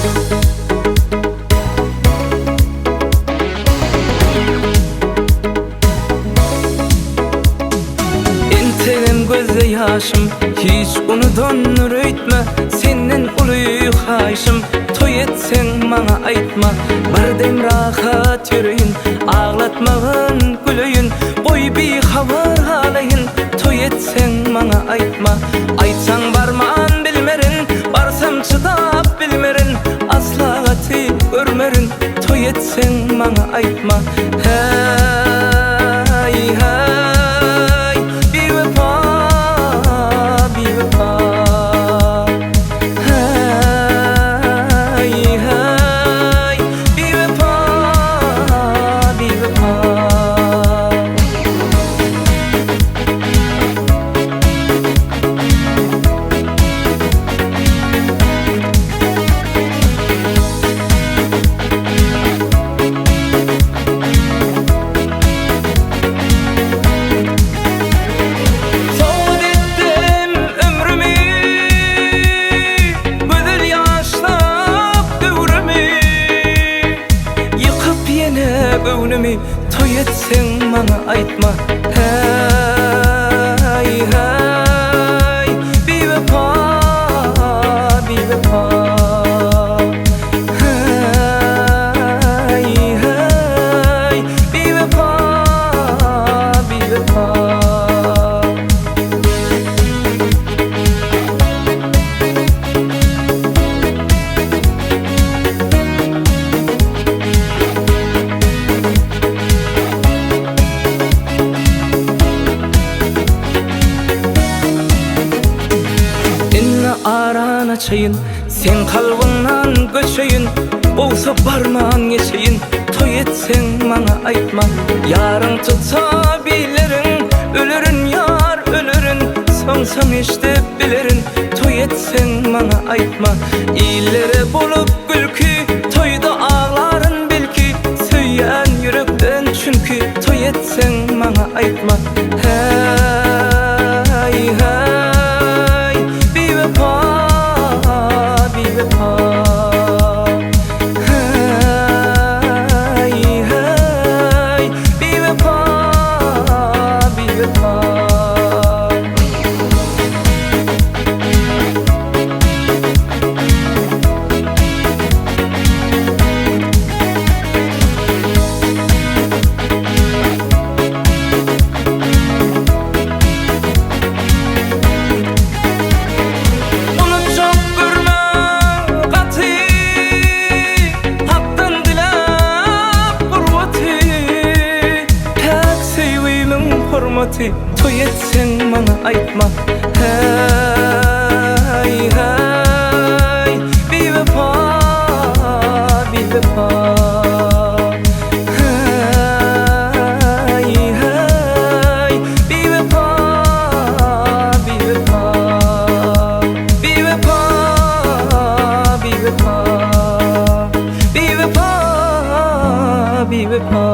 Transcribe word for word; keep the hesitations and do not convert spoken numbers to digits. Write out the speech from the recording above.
Gözde yaşım hiç unudan röytme, senin uluy haşım toy etsen bana aytma. Bardem rahat yürüyün, ağlatmağın gülüyün, boy bir havar halayın toy etsen bana aytma. Aytsan barman bilmerin, barsam çıdap bilmerin, asla gati görmerin toy etsen bana aytma. Hey hey toy etsen bana aytma. Hey hey bir vefa bir vefa. Hey hey bir vefa bir vefa. Arana çayın, sen kalbından göçeyin, olsa barman geçeyin toy etsen bana aytma. Yarın tutabilirin, ölürün yar ölürün, sonsam işte bilirin toy etsen bana aytma. İllere bulup gülkü, toyda ağların belki, söyleyen yürekten çünkü toy etsen bana aytma. Hey hey toy etsen bana aytma. Hey hey bir vefa bir vefa. Hey hey bir vefa bir vefa. Bir vefa bir vefa. Bir vefa bir vefa.